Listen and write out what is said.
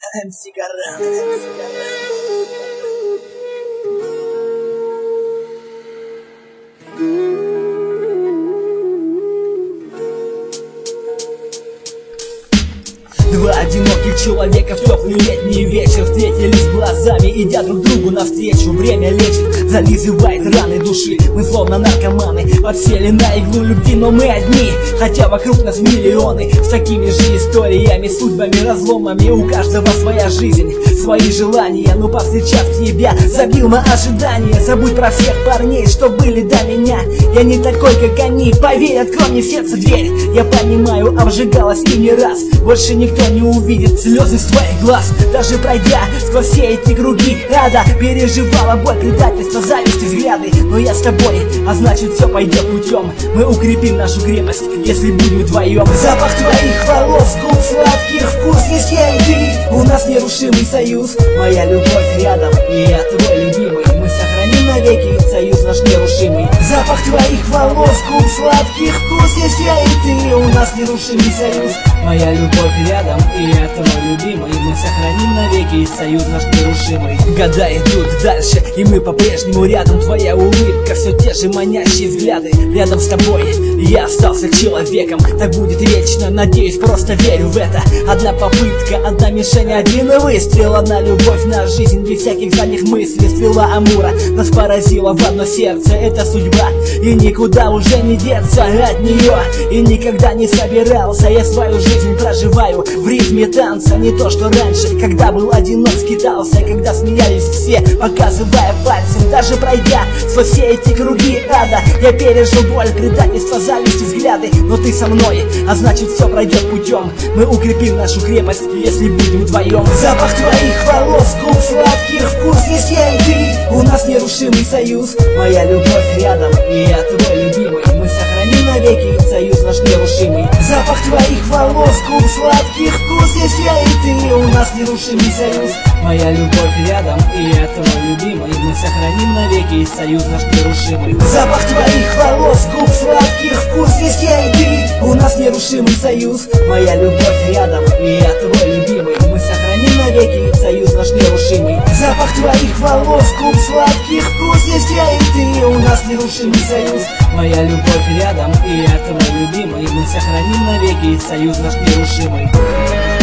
МС Гарант. Два одиноких человека в теплый летний вечер встретились глазами, идя друг другу навстречу. Время лечит, зализывает раны души. Мы словно наркоманы, подсели на иглу любви, но мы одни, хотя вокруг нас миллионы. С такими же историями, судьбами, разломами. У каждого своя жизнь, свои желания. Но повстречав тебя, забил на ожидания. Забудь про всех парней, что были до меня. Я не такой, как они, поверь, открой мне в сердце дверь. Я понимаю, обжигалась и не раз. Больше никто не увидит слезы с твоих глаз. Даже пройдя сквозь все эти круги ада, переживала боль, предательство, зависть и взгляды. Но я с тобой, а значит все пойдет путем. Мы укрепим нашу крепость, если будем вдвоем. Запах твоих волос, губ сладких, вкус есть я и ты. У нас нерушимый союз, моя любовь рядом, и я твой любимый. Мы сохраним навеки союз наш нерушимый. Запах твоих волос, губ сладких, вкус есть я и ты. У нас нерушимый союз, моя любовь рядом, и я твой любимый. Мы сохраним навеки союз наш нерушимый. Года идут дальше, и мы по-прежнему рядом. Твоя улыбка, все те же манящие взгляды. Рядом с тобой я остался человеком. Так будет вечно, надеюсь, просто верю в это. Одна попытка, одна мишень, один выстрел. Одна любовь на жизнь, без всяких задних мыслей. Стрела Амура нас поразила в одно сердце. Это судьба, и никуда уже не деться от нее. И никогда не собирался, я свою жизнь проживаю в ритме танца. Не то, что раньше, когда был одинок, скитался, когда смеялись все, показывая пальцем. Даже пройдя сквозь все эти круги ада, я пережил боль, предательство, зависть и взгляды. Но ты со мной, а значит все пройдет путем. Мы укрепим нашу крепость, если будем вдвоем. Запах твоих волос, губ сладких, вкус есть я и ты. У нас нерушимый союз, моя любовь рядом, и я твой любимый. Мы сохраним навеки союз наш нерушимый. Запах твоих волос, губ сладких, вкус есть я и ты. У нас нерушимый союз, моя любовь рядом, и я твой любимый. Мы сохраним навеки союз наш нерушимый. Запах твоих волос, губ сладких, вкус есть я и ты. У нас нерушимый союз, моя любовь рядом, и я твой любимый. Мы сохраним навеки союз наш нерушимый. Запах твоих волос, губ сладких, вкус есть я и ты. У нас нерушимый союз, моя любовь рядом, и я твой любимый. Мы сохраним навеки союз наш нерушимый.